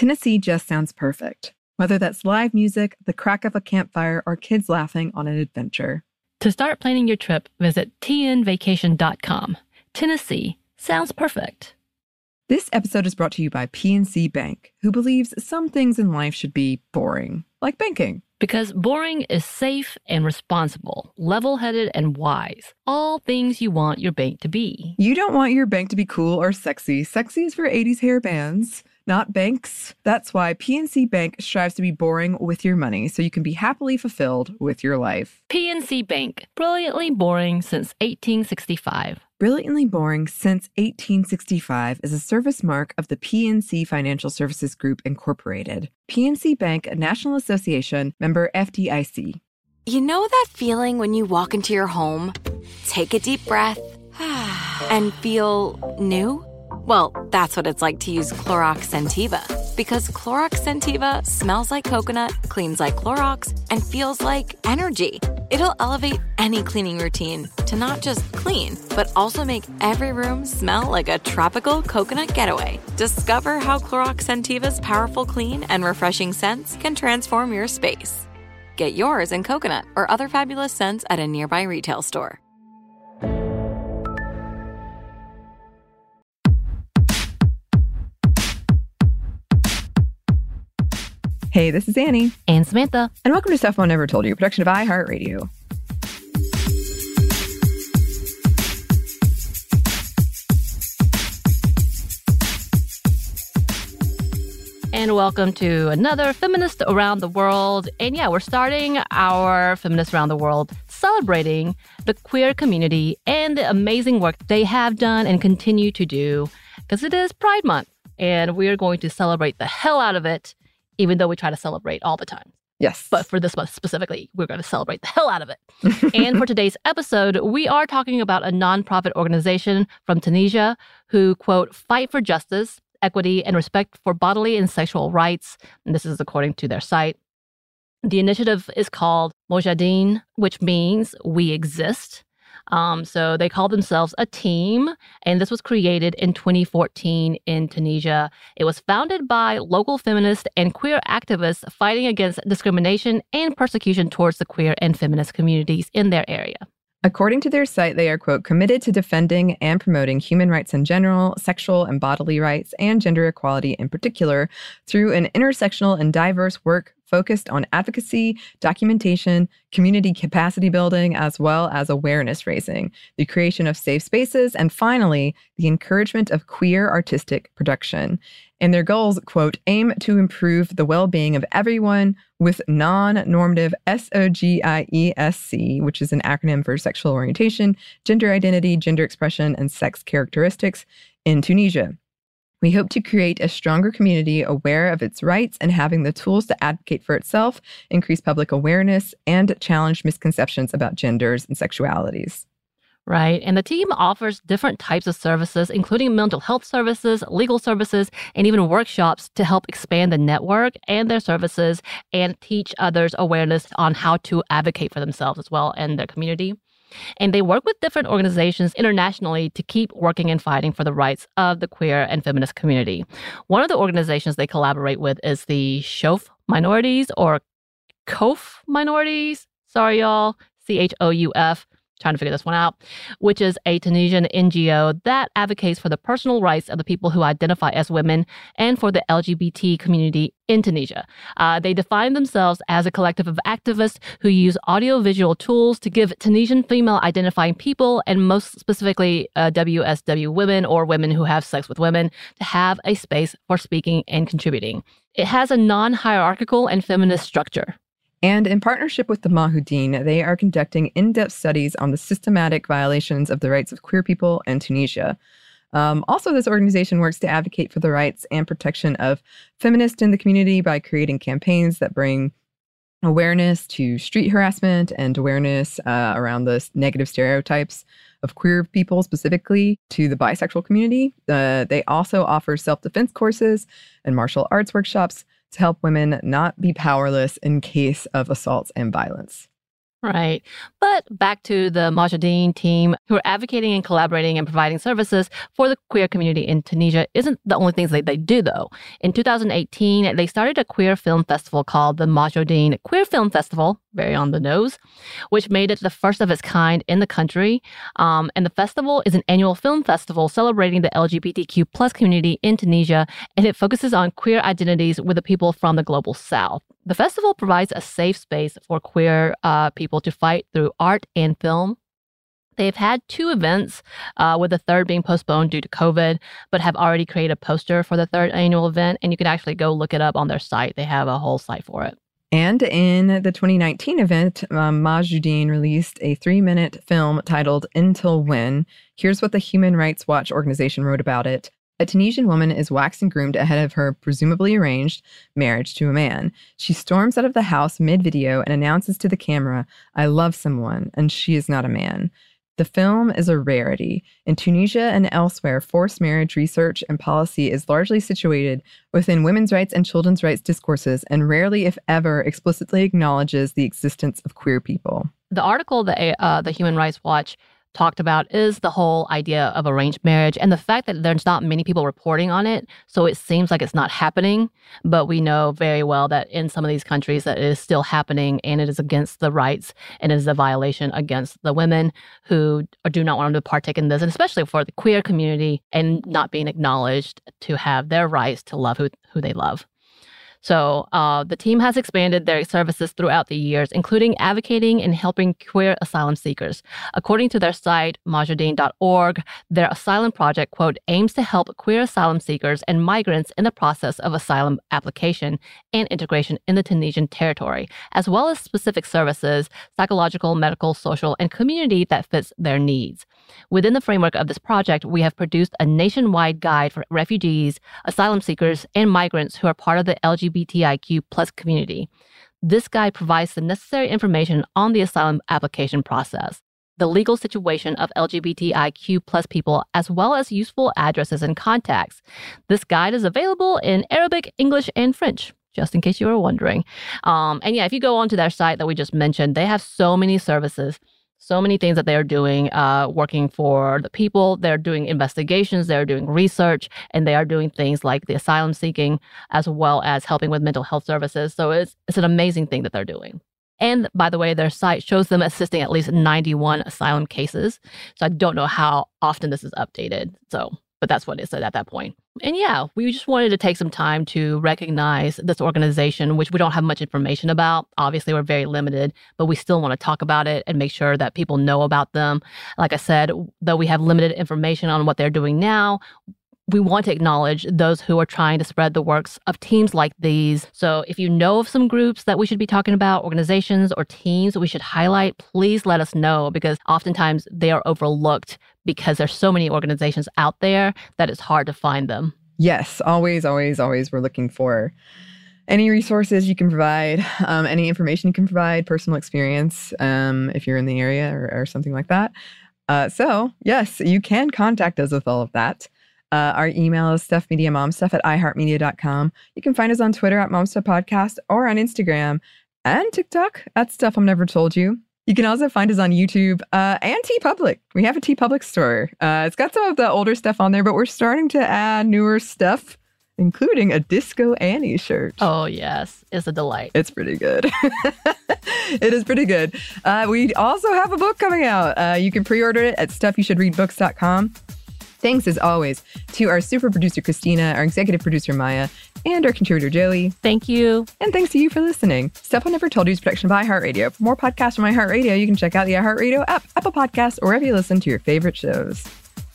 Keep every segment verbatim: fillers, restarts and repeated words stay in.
Tennessee just sounds perfect. Whether that's live music, the crack of a campfire, or kids laughing on an adventure. To start planning your trip, visit T N vacation dot com. Tennessee sounds perfect. This episode is brought to you by P N C Bank, who believes some things in life should be boring, like banking. Because boring is safe and responsible, level-headed and wise. All things you want your bank to be. You don't want your bank to be cool or sexy. Sexy is for eighties hair bands, not banks. That's why P N C Bank strives to be boring with your money so you can be happily fulfilled with your life. P N C Bank, brilliantly boring since eighteen sixty-five. Brilliantly Boring Since eighteen sixty-five is a service mark of the P N C Financial Services Group, Incorporated. P N C Bank, a National Association, member F D I C. You know that feeling when you walk into your home, take a deep breath, and feel new? Well, that's what it's like to use Clorox Scentiva. Because Clorox Scentiva smells like coconut, cleans like Clorox, and feels like energy. It'll elevate any cleaning routine to not just clean, but also make every room smell like a tropical coconut getaway. Discover how Clorox Scentiva's powerful clean and refreshing scents can transform your space. Get yours in coconut or other fabulous scents at a nearby retail store. Hey, this is Annie. And Samantha. And welcome to Stuff Mom Never Told You, a production of iHeartRadio. And welcome to another Feminist Around the World. And yeah, we're starting our Feminist Around the World celebrating the queer community and the amazing work they have done and continue to do, because it is Pride Month. And we are going to celebrate the hell out of it, even though we try to celebrate all the time. Yes. But for this month specifically, we're going to celebrate the hell out of it. And for today's episode, we are talking about a nonprofit organization from Tunisia who, quote, fight for justice, equity, and respect for bodily and sexual rights. And this is according to their site. The initiative is called Mojahedin, which means we exist. Um, so they call themselves a team, and this was created in twenty fourteen in Tunisia. It was founded by local feminist and queer activists fighting against discrimination and persecution towards the queer and feminist communities in their area. According to their site, they are, quote, committed to defending and promoting human rights in general, sexual and bodily rights, and gender equality in particular, through an intersectional and diverse work focused on advocacy, documentation, community capacity building, as well as awareness raising, the creation of safe spaces, and finally, the encouragement of queer artistic production. And their goals, quote, aim to improve the well-being of everyone with non-normative S O G I E S C, which is an acronym for sexual orientation, gender identity, gender expression, and sex characteristics in Tunisia. We hope to create a stronger community aware of its rights and having the tools to advocate for itself, increase public awareness, and challenge misconceptions about genders and sexualities. Right. And the team offers different types of services, including mental health services, legal services, and even workshops to help expand the network and their services and teach others awareness on how to advocate for themselves as well and their community. And they work with different organizations internationally to keep working and fighting for the rights of the queer and feminist community. One of the organizations they collaborate with is the Chouf Minorities, or Chouf Minorities. Sorry, y'all. C H O U F. Trying to figure this one out, which is a Tunisian N G O that advocates for the personal rights of the people who identify as women and for the L G B T community in Tunisia. Uh, they define themselves as a collective of activists who use audiovisual tools to give Tunisian female-identifying people, and most specifically uh, W S W women or women who have sex with women, to have a space for speaking and contributing. It has a non-hierarchical and feminist structure. And in partnership with the Mojahedin, they are conducting in-depth studies on the systematic violations of the rights of queer people in Tunisia. Um, also, this organization works to advocate for the rights and protection of feminists in the community by creating campaigns that bring awareness to street harassment and awareness uh, around the negative stereotypes of queer people, specifically to the bisexual community. Uh, they also offer self-defense courses and martial arts workshops to help women not be powerless in case of assaults and violence. Right. But back to the Mujahideen team, who are advocating and collaborating and providing services for the queer community in Tunisia isn't the only things that they do, though. In two thousand eighteen, they started a queer film festival called the Mujahideen Queer Film Festival, very on the nose, which made it the first of its kind in the country. Um, and the festival is an annual film festival celebrating the L G B T Q plus community in Tunisia, and it focuses on queer identities with the people from the global south. The festival provides a safe space for queer uh, people to fight through art and film. They've had two events, uh, with the third being postponed due to COVID, but have already created a poster for the third annual event, and you can actually go look it up on their site. They have a whole site for it. And in the twenty nineteen event, um, Mujahideen released a three-minute film titled Until When. Here's what the Human Rights Watch organization wrote about it. A Tunisian woman is waxed and groomed ahead of her presumably arranged marriage to a man. She storms out of the house mid-video and announces to the camera, "I love someone, and she is not a man." The film is a rarity. In Tunisia and elsewhere, forced marriage research and policy is largely situated within women's rights and children's rights discourses and rarely, if ever, explicitly acknowledges the existence of queer people. The article that uh, the Human Rights Watch talked about is the whole idea of arranged marriage and the fact that there's not many people reporting on it. So it seems like it's not happening, but we know very well that in some of these countries that it is still happening, and it is against the rights, and it is a violation against the women who do not want to partake in this, and especially for the queer community and not being acknowledged to have their rights to love who, who they love. So uh, the team has expanded their services throughout the years, including advocating and helping queer asylum seekers. According to their site, mujahideen dot org, their asylum project, quote, aims to help queer asylum seekers and migrants in the process of asylum application and integration in the Tunisian territory, as well as specific services, psychological, medical, social, and community that fits their needs. Within the framework of this project, we have produced a nationwide guide for refugees, asylum seekers, and migrants who are part of the L G B T I Q plus community. This guide provides the necessary information on the asylum application process, the legal situation of L G B T I Q plus people, as well as useful addresses and contacts. This guide is available in Arabic, English, and French, just in case you were wondering. Um, and yeah, if you go onto their site that we just mentioned, they have so many services. So many things that they're doing, uh, working for the people. They're doing investigations, they're doing research, and they are doing things like the asylum seeking, as well as helping with mental health services. So it's it's an amazing thing that they're doing. And by the way, their site shows them assisting at least ninety-one asylum cases. So I don't know how often this is updated. So, but that's what it said at that point. And yeah, we just wanted to take some time to recognize this organization, which we don't have much information about. Obviously, we're very limited, but we still want to talk about it and make sure that people know about them. Like I said, though we have limited information on what they're doing now, we want to acknowledge those who are trying to spread the works of teams like these. So if you know of some groups that we should be talking about, organizations or teams that we should highlight, please let us know, because oftentimes they are overlooked because there's so many organizations out there that it's hard to find them. Yes, always, always, always. We're looking for any resources you can provide, um, any information you can provide, personal experience, um, if you're in the area or, or something like that. Uh, so yes, you can contact us with all of that. Uh, our email is stuffmediamomstuff at i heart media dot com. You can find us on Twitter at Momstuff Podcast or on Instagram and TikTok at Stuff I'm Never Told You. You can also find us on YouTube uh, and TeePublic. We have a TeePublic store. Uh, it's got some of the older stuff on there, but we're starting to add newer stuff, including a Disco Annie shirt. Oh, yes. It's a delight. It's pretty good. It is pretty good. Uh, we also have a book coming out. Uh, you can pre-order it at stuff you should read books dot com. Thanks, as always, to our super producer, Christina, our executive producer, Maya, and our contributor, Joey. Thank you. And thanks to you for listening. Stuff I Never Told You is a production by iHeartRadio. For more podcasts from iHeartRadio, you can check out the iHeartRadio app, Apple Podcasts, or wherever you listen to your favorite shows.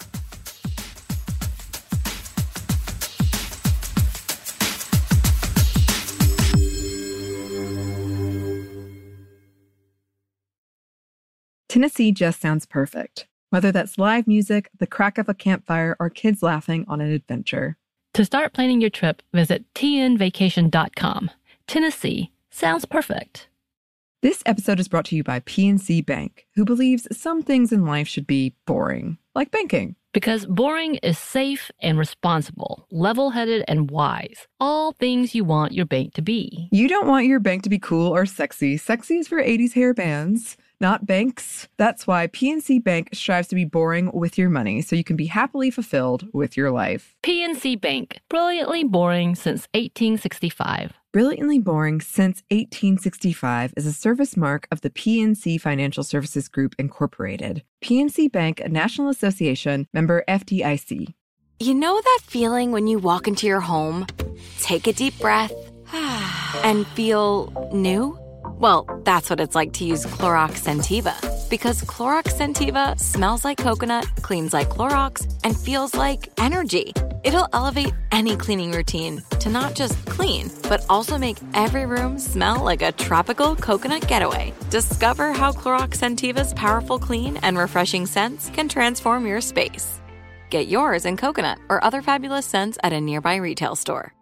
Tennessee just sounds perfect. Whether that's live music, the crack of a campfire, or kids laughing on an adventure. To start planning your trip, visit T N vacation dot com. Tennessee sounds perfect. This episode is brought to you by P N C Bank, who believes some things in life should be boring, like banking. Because boring is safe and responsible, level-headed and wise. All things you want your bank to be. You don't want your bank to be cool or sexy. Sexy is for eighties hair bands, not banks. That's why P N C Bank strives to be boring with your money so you can be happily fulfilled with your life. P N C Bank, brilliantly boring since eighteen sixty-five. Brilliantly Boring Since eighteen sixty-five is a service mark of the P N C Financial Services Group, Incorporated. P N C Bank, a National Association, member F D I C. You know that feeling when you walk into your home, take a deep breath, and feel new? Well, that's what it's like to use Clorox Scentiva. Because Clorox Scentiva smells like coconut, cleans like Clorox, and feels like energy. It'll elevate any cleaning routine to not just clean, but also make every room smell like a tropical coconut getaway. Discover how Clorox Scentiva's powerful clean and refreshing scents can transform your space. Get yours in coconut or other fabulous scents at a nearby retail store.